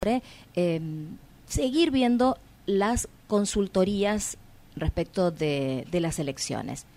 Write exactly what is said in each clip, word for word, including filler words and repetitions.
siempre, eh, seguir viendo las consultorías respecto de, de las elecciones.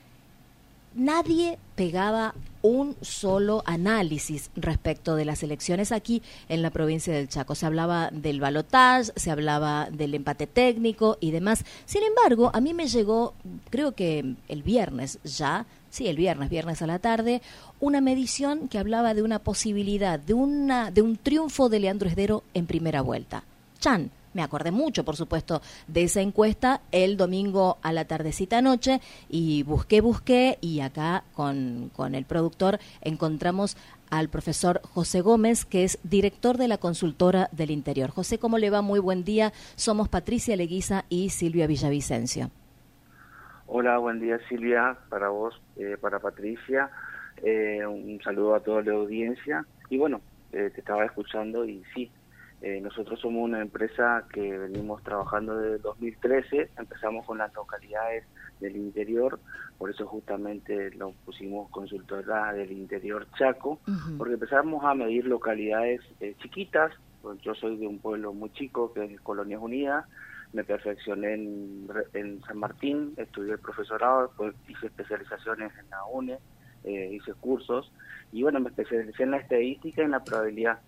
Nadie pegaba un solo análisis respecto de las elecciones aquí en la provincia del Chaco. Se hablaba del balotaje, se hablaba del empate técnico y demás. Sin embargo, a mí me llegó, creo que el viernes ya, sí, el viernes, viernes a la tarde, una medición que hablaba de una posibilidad, de una de un triunfo de Leandro Esdero en primera vuelta. Chan. Me acordé mucho, por supuesto, de esa encuesta el domingo a la tardecita noche y busqué, busqué y acá con, con el productor encontramos al profesor José Gómez, que es director de la Consultora del Interior. José, ¿cómo le va? Muy buen día. Somos Patricia Leguiza y Silvia Villavicencio. Hola, buen día Silvia, para vos, eh, para Patricia. Eh, un saludo a toda la audiencia. Y bueno, eh, te estaba escuchando y sí. Eh, nosotros somos una empresa que venimos trabajando desde dos mil trece, empezamos con las localidades del interior, por eso justamente lo pusimos Consultora del Interior Chaco, uh-huh. porque empezamos a medir localidades eh, chiquitas. Pues yo soy de un pueblo muy chico que es Colonias Unidas, me perfeccioné en, en San Martín, estudié el profesorado, después hice especializaciones en la U N E, eh, hice cursos, y bueno, me especialicé en la estadística y en la probabilidad.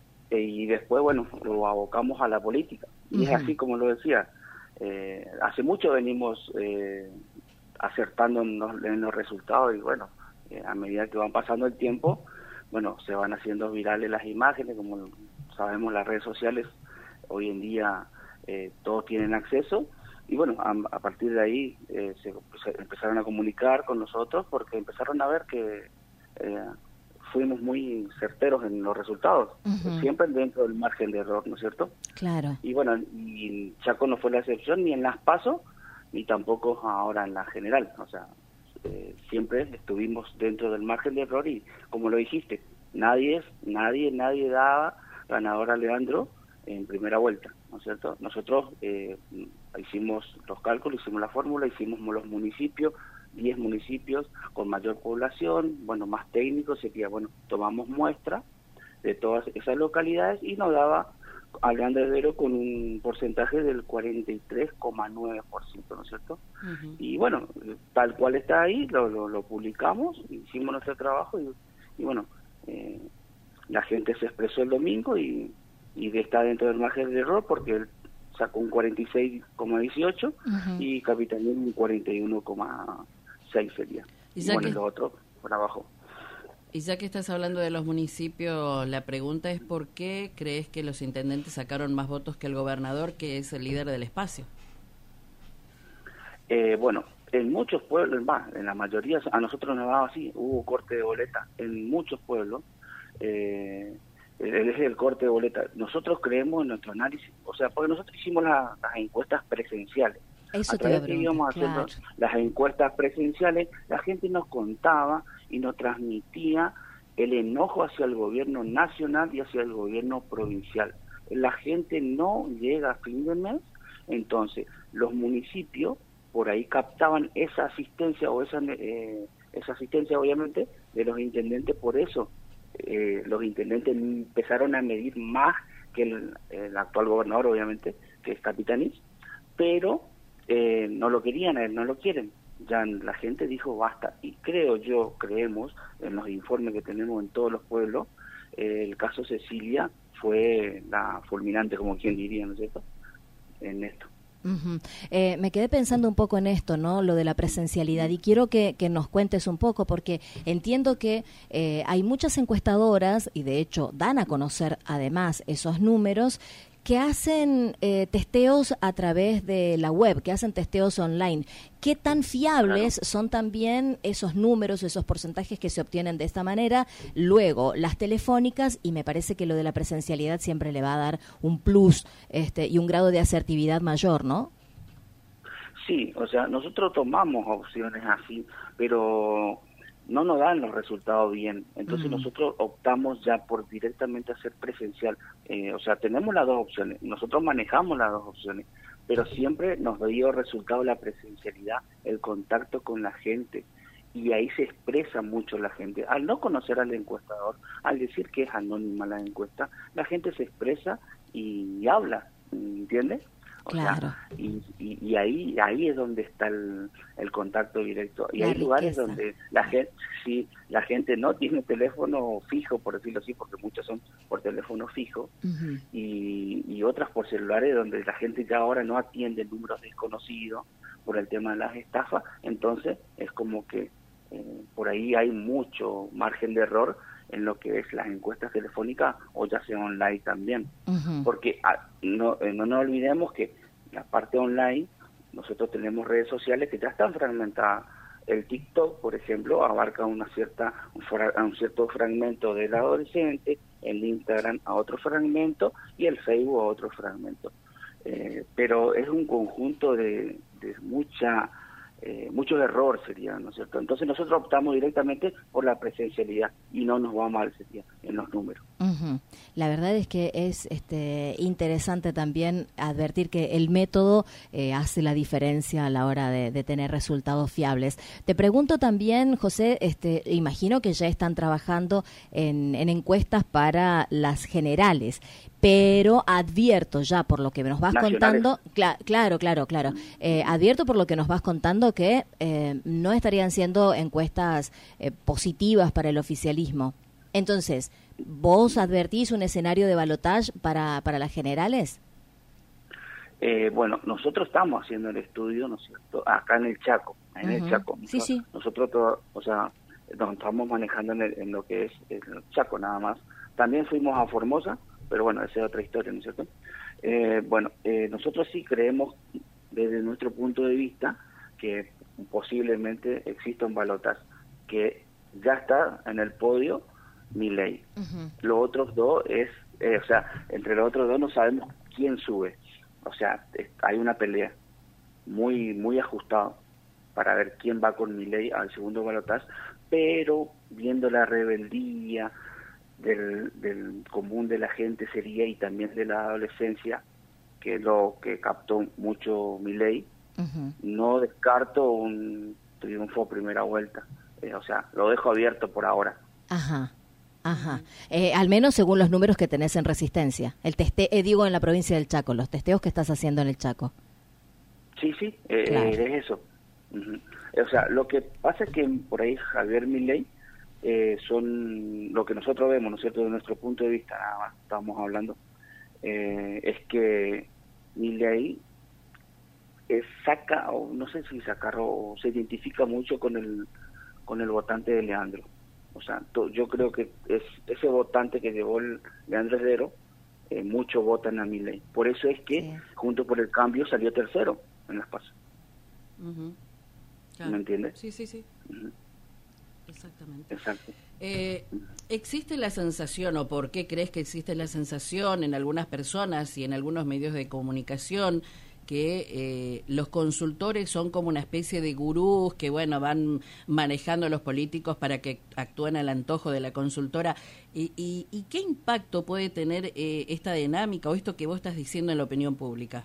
Y después, bueno, lo abocamos a la política. Y uh-huh. es así como lo decía. Eh, hace mucho venimos eh, acertando en los, en los resultados y bueno, eh, a medida que van pasando el tiempo, bueno, se van haciendo virales las imágenes, como sabemos las redes sociales, hoy en día eh, todos tienen acceso. Y bueno, a, a partir de ahí eh, se, se empezaron a comunicar con nosotros porque empezaron a ver que... Eh, fuimos muy certeros en los resultados, uh-huh. siempre dentro del margen de error, ¿no es cierto? Claro. Y bueno, y Chaco no fue la excepción, ni en las PASO, ni tampoco ahora en la general, o sea, eh, siempre estuvimos dentro del margen de error y, como lo dijiste, nadie, nadie, nadie daba ganador a Leandro en primera vuelta, ¿no es cierto? Nosotros eh, hicimos los cálculos, hicimos la fórmula, hicimos los municipios, diez municipios con mayor población, bueno, más técnicos, sería, bueno, tomamos muestra de todas esas localidades y nos daba a Leandro Esdero con un porcentaje del cuarenta y tres coma nueve por ciento, ¿no es cierto? Uh-huh. Y bueno, tal cual está ahí, lo, lo, lo publicamos, hicimos nuestro trabajo y, y bueno, eh, la gente se expresó el domingo y, y está dentro del margen de error porque él sacó un cuarenta y seis coma dieciocho uh-huh. y Capitanino un cuarenta y uno coma seis sería. Y bueno, que, y lo otro por abajo. Y ya que estás hablando de los municipios, la pregunta es ¿por qué crees que los intendentes sacaron más votos que el gobernador, que es el líder del espacio? Eh, bueno, en muchos pueblos, más, en la mayoría, a nosotros nos daba así, hubo corte de boleta. En muchos pueblos, eh, el eje del corte de boleta. Nosotros creemos en nuestro análisis, o sea, porque nosotros hicimos la, las encuestas presenciales. Eso a través de que íbamos haciendo claro. las encuestas presenciales, la gente nos contaba y nos transmitía el enojo hacia el gobierno nacional y hacia el gobierno provincial. La gente no llega a fin de mes, entonces los municipios por ahí captaban esa asistencia o esa eh, esa asistencia obviamente de los intendentes, por eso eh, los intendentes empezaron a medir más que el, el actual gobernador, obviamente, que es Capitanich, pero Eh, no lo querían, no lo quieren. Ya la gente dijo basta. Y creo yo, creemos, en los informes que tenemos en todos los pueblos, eh, el caso Cecilia fue la fulminante, como quien diría, ¿no es cierto?, en esto. Uh-huh. Eh, me quedé pensando un poco en esto, ¿no? Lo de la presencialidad, y quiero que, que nos cuentes un poco, porque entiendo que eh, hay muchas encuestadoras, y de hecho dan a conocer además esos números, que hacen eh, testeos a través de la web, que hacen testeos online. ¿Qué tan fiables claro. son también esos números, esos porcentajes que se obtienen de esta manera? Luego, las telefónicas, y me parece que lo de la presencialidad siempre le va a dar un plus este, y un grado de asertividad mayor, ¿no? Sí, o sea, nosotros tomamos opciones así, pero no nos dan los resultados bien. Entonces uh-huh. nosotros optamos ya por directamente hacer presencial. Eh, o sea, tenemos las dos opciones. Nosotros manejamos las dos opciones, pero siempre nos dio resultado la presencialidad, el contacto con la gente. Y ahí se expresa mucho la gente. Al no conocer al encuestador, al decir que es anónima la encuesta, la gente se expresa y habla, ¿entiendes? O claro. sea, y, y, y ahí ahí es donde está el, el contacto directo. Y la hay riqueza. lugares donde la gente, sí, la gente no tiene teléfono fijo, por decirlo así, porque muchos son por teléfono fijo, uh-huh. y, y otras por celulares donde la gente ya ahora no atiende números desconocidos por el tema de las estafas. Entonces es como que eh, por ahí hay mucho margen de error en lo que es las encuestas telefónicas o ya sea online también. Uh-huh. Porque ah, no, eh, no nos olvidemos que la parte online, nosotros tenemos redes sociales que ya están fragmentadas. El TikTok, por ejemplo, abarca una cierta un, fra, un cierto fragmento del adolescente, el Instagram a otro fragmento y el Facebook a otro fragmento. Eh, pero es un conjunto de, de mucha... Eh, muchos errores serían, ¿no es cierto? Entonces nosotros optamos directamente por la presencialidad y no nos va mal sería en los números. Uh-huh. La verdad es que es este interesante también advertir que el método eh, hace la diferencia a la hora de, de tener resultados fiables. Te pregunto también, José, este, imagino que ya están trabajando en, en encuestas para las generales, pero advierto ya por lo que nos vas Nacionales. contando, cl- claro, claro, claro, eh, advierto por lo que nos vas contando que eh, no estarían siendo encuestas eh, positivas para el oficialismo. Entonces, ¿vos advertís un escenario de balotaje para, para las generales? Eh, bueno, nosotros estamos haciendo el estudio, ¿no es cierto?, acá en el Chaco, en uh-huh. el Chaco. Sí, nosotros, sí. Nosotros, todo, o sea, nos estamos manejando en, el, en lo que es el Chaco nada más. También fuimos a Formosa, pero bueno, esa es otra historia, ¿no es cierto? Eh, bueno, eh, nosotros sí creemos, desde nuestro punto de vista, que posiblemente exista un balotaje, que ya está en el podio Milei. Uh-huh. Los otros dos es, eh, o sea, entre los otros dos no sabemos quién sube. O sea, es, hay una pelea muy muy ajustada para ver quién va con Milei al segundo balotaje, pero viendo la rebeldía del, del común de la gente sería y también de la adolescencia, que es lo que captó mucho Milei, uh-huh. no descarto un triunfo a primera vuelta. Eh, o sea, lo dejo abierto por ahora. Ajá. Ajá. Eh, al menos según los números que tenés en Resistencia. El teste, eh, digo en la provincia del Chaco, los testeos que estás haciendo en el Chaco. Sí, sí, eh, claro. eh, es eso. Uh-huh. O sea, lo que pasa es que por ahí Javier Milei eh, son lo que nosotros vemos, ¿no es cierto?, de nuestro punto de vista, nada más estamos hablando, eh, es que Milei eh, saca, o no sé si sacar, o se identifica mucho con el con el votante de Leandro. O sea, to, yo creo que es ese votante que llevó el Leandro Heredero, eh, muchos votan a Milei. Por eso es que, sí. junto por el cambio, salió tercero en las PASO. Uh-huh. Claro. ¿Me entiendes? Sí, sí, sí. Uh-huh. Exactamente. Exacto. Eh, ¿Existe la sensación, o por qué crees que existe la sensación en algunas personas y en algunos medios de comunicación, que eh, los consultores son como una especie de gurús que, bueno, van manejando a los políticos para que actúen al antojo de la consultora? ¿Y, y, y qué impacto puede tener eh, esta dinámica o esto que vos estás diciendo en la opinión pública?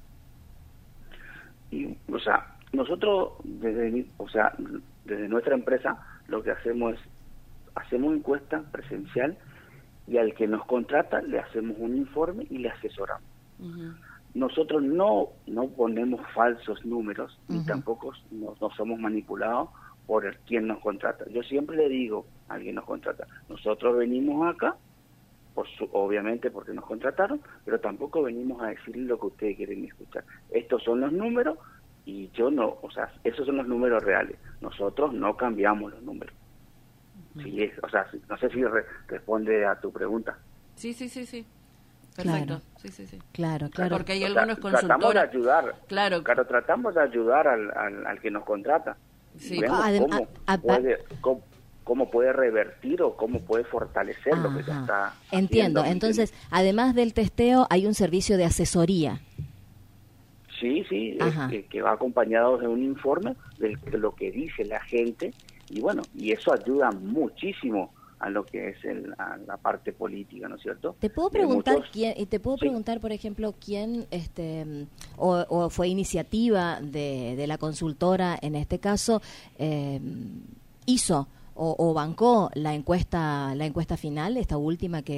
Y, o sea, nosotros, desde, o sea, desde nuestra empresa, lo que hacemos es, hacemos encuesta presencial y al que nos contrata le hacemos un informe y le asesoramos. Uh-huh. Nosotros no no ponemos falsos números, uh-huh. ni tampoco no, no somos manipulados por el, quien nos contrata. Yo siempre le digo a alguien nos contrata, nosotros venimos acá, por su, obviamente porque nos contrataron, pero tampoco venimos a decirles lo que ustedes quieren escuchar. Estos son los números y yo no, o sea, esos son los números reales. Nosotros no cambiamos los números. Uh-huh. Sí, es, o sea, no sé si re, responde a tu pregunta. Sí, sí, sí, sí. Perfecto. Claro. Sí, sí, sí. Claro, claro. Porque hay o algunos sea, consultores. Tratamos de ayudar. Claro. Claro, tratamos de ayudar al, al, al que nos contrata. Sí. Vemos Adem- cómo, a- a- puede, cómo, cómo puede revertir o cómo puede fortalecer Ajá. lo que ya está. Entiendo. haciendo, Entonces, además del testeo, hay un servicio de asesoría. Sí, sí, es, que, que va acompañado de un informe de lo que dice la gente y bueno, y eso ayuda muchísimo a lo que es el, a la parte política, ¿no es cierto? Te puedo preguntar muchos... quién, y te puedo sí. preguntar, por ejemplo, quién, este, o, o fue iniciativa de, de la consultora, en este caso, eh, hizo o, o bancó la encuesta, la encuesta final, esta última que,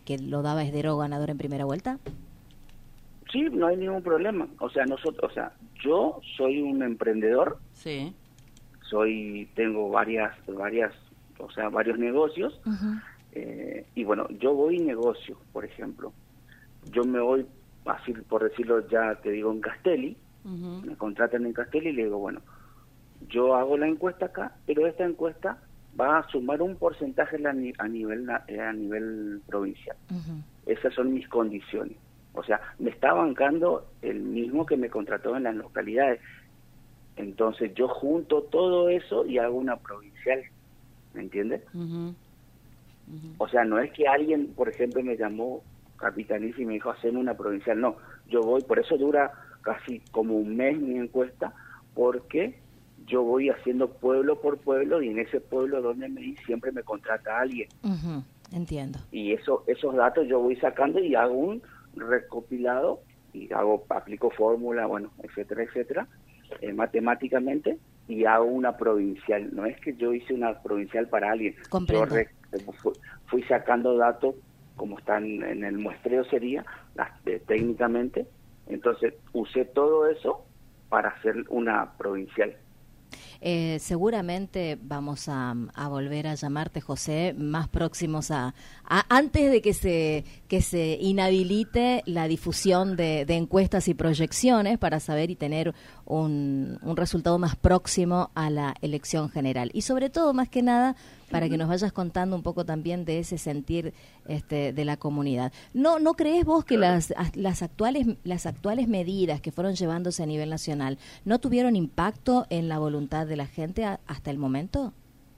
que lo daba Esdero ganador en primera vuelta? Sí, no hay ningún problema. O sea, nosotros, o sea, yo soy un emprendedor. Sí. Soy, tengo varias, varias, o sea, varios negocios. Uh-huh. eh, y bueno, yo voy y negocio, por ejemplo. Yo me voy, así por decirlo ya te digo, en Castelli. Uh-huh. Me contratan en Castelli y le digo, bueno, yo hago la encuesta acá, pero esta encuesta va a sumar un porcentaje a nivel, a nivel provincial. Uh-huh. Esas son mis condiciones. O sea, me está bancando el mismo que me contrató en las localidades. Entonces yo junto todo eso y hago una provincial, ¿me entiendes? Uh-huh. Uh-huh. O sea, no es que alguien, por ejemplo, me llamó Capitanich y me dijo, haceme una provincial. No, yo voy, por eso dura casi como un mes mi encuesta, porque yo voy haciendo pueblo por pueblo y en ese pueblo donde me di siempre me contrata a alguien. Uh-huh. Entiendo. Y eso, esos datos yo voy sacando y hago un recopilado y hago, aplico fórmula, bueno, etcétera, etcétera, eh, matemáticamente, y hago una provincial. No es que yo hice una provincial para alguien. Comprendo. Yo re, fui, fui sacando datos como están en el muestreo sería, las, eh, técnicamente, entonces usé todo eso para hacer una provincial. Eh, seguramente vamos a, a volver a llamarte, José, más próximos a, a antes de que se que se inhabilite la difusión de, de encuestas y proyecciones para saber y tener un, un resultado más próximo a la elección general. Y sobre todo, más que nada, para que nos vayas contando un poco también de ese sentir este, de la comunidad. ¿No no crees vos que las las actuales las actuales medidas que fueron llevándose a nivel nacional no tuvieron impacto en la voluntad de la gente a, hasta el momento?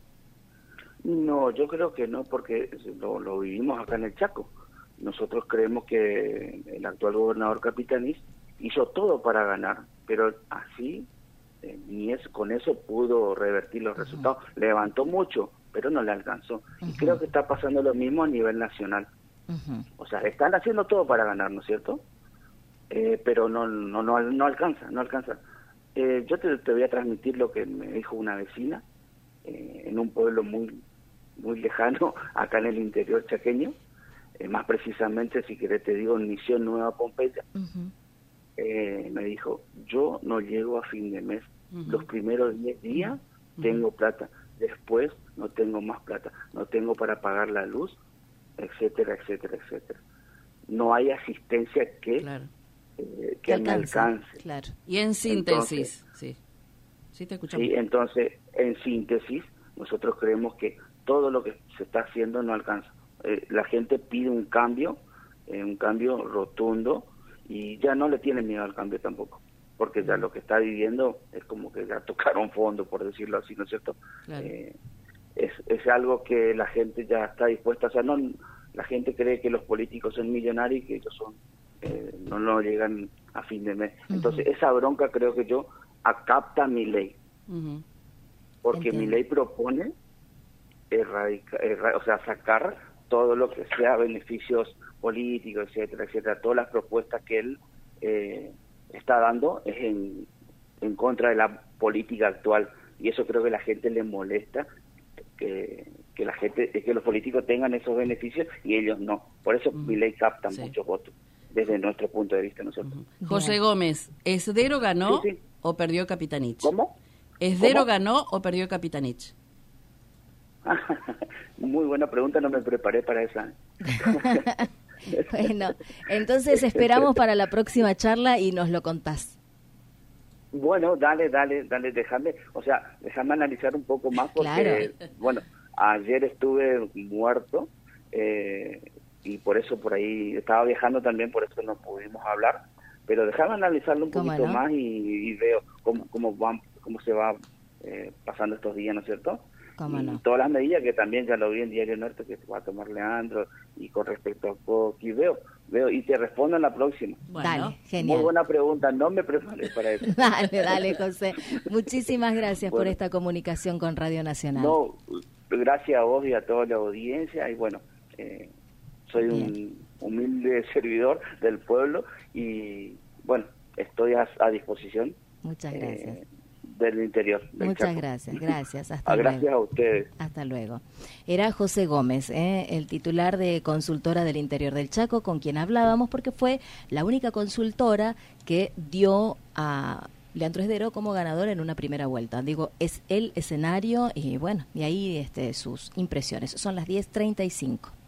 No, yo creo que no, porque lo, lo vivimos acá en el Chaco. Nosotros creemos que el actual gobernador Capitanich hizo todo para ganar, pero así eh, ni es con eso pudo revertir los uh-huh. resultados. Levantó mucho, pero no le alcanzó. Uh-huh. Y creo que está pasando lo mismo a nivel nacional. Uh-huh. O sea, están haciendo todo para ganar, ¿no es cierto? Eh, pero no, no, no, no alcanza, no alcanza. Eh, yo te, te voy a transmitir lo que me dijo una vecina eh, en un pueblo muy, muy lejano, acá en el interior chaqueño, eh, más precisamente, si querés te digo, en Misión Nueva Pompeya. Uh-huh. eh, me dijo, yo no llego a fin de mes. Uh-huh. Los primeros diez días uh-huh. tengo plata. Después no tengo más plata, no tengo para pagar la luz, etcétera, etcétera, etcétera. No hay asistencia que, claro. eh, que me alcance. Claro. Y en síntesis, entonces, sí, sí te escuchamos. Sí, entonces, en síntesis, nosotros creemos que todo lo que se está haciendo no alcanza. Eh, la gente pide un cambio, eh, un cambio rotundo, y ya no le tiene miedo al cambio tampoco, porque ya lo que está viviendo es como que ya tocaron fondo, por decirlo así, ¿no es cierto? Claro. Eh, es, es algo que la gente ya está dispuesta, o sea, no, la gente cree que los políticos son millonarios y que ellos son eh, no, no llegan a fin de mes. Uh-huh. Entonces, esa bronca creo que yo acapta mi ley, uh-huh. porque Entiendo. Mi ley propone erradicar, erra, o sea, sacar todo lo que sea beneficios políticos, etcétera, etcétera, todas las propuestas que él eh, está dando es en, en contra de la política actual, y eso creo que a la gente le molesta, que, que la gente, que los políticos tengan esos beneficios y ellos no. Por eso uh-huh. mi ley capta sí. muchos votos desde nuestro punto de vista nosotros. Uh-huh. José Gómez, ¿Esdero ganó sí, sí. o perdió Capitanich? ¿Cómo? ¿Esdero ¿Cómo? ganó o perdió Capitanich? Muy buena pregunta, no me preparé para esa. Bueno, entonces esperamos para la próxima charla y nos lo contás. Bueno, dale, dale, dale, déjame, o sea, déjame analizar un poco más porque, claro. bueno, ayer estuve muerto eh, y por eso por ahí estaba viajando también, por eso no pudimos hablar, pero déjame analizarlo un poquito no? más y, y veo cómo cómo van, cómo se va eh, pasando estos días, ¿no es cierto? ¿Cómo y no? Todas las medidas que también ya lo vi en Diario Norte que se va a tomar Leandro y con respecto a Coqui, veo, veo y te respondo en la próxima. Bueno, dale, genial. Muy buena pregunta, no me preparé para eso. Dale, dale, José. Muchísimas gracias bueno, por esta comunicación con Radio Nacional. No, gracias a vos y a toda la audiencia y bueno, eh, soy Bien. un humilde servidor del pueblo y bueno, estoy a, a disposición. Muchas gracias. Eh, del interior. Del Muchas Chaco. gracias, gracias. Hasta Ah, luego. gracias a ustedes. Hasta luego. Era José Gómez, ¿eh? el titular de Consultora del Interior del Chaco, con quien hablábamos, porque fue la única consultora que dio a Leandro Esdero como ganador en una primera vuelta. Digo, es el escenario y bueno, y ahí este, sus impresiones. Son las diez treinta y cinco.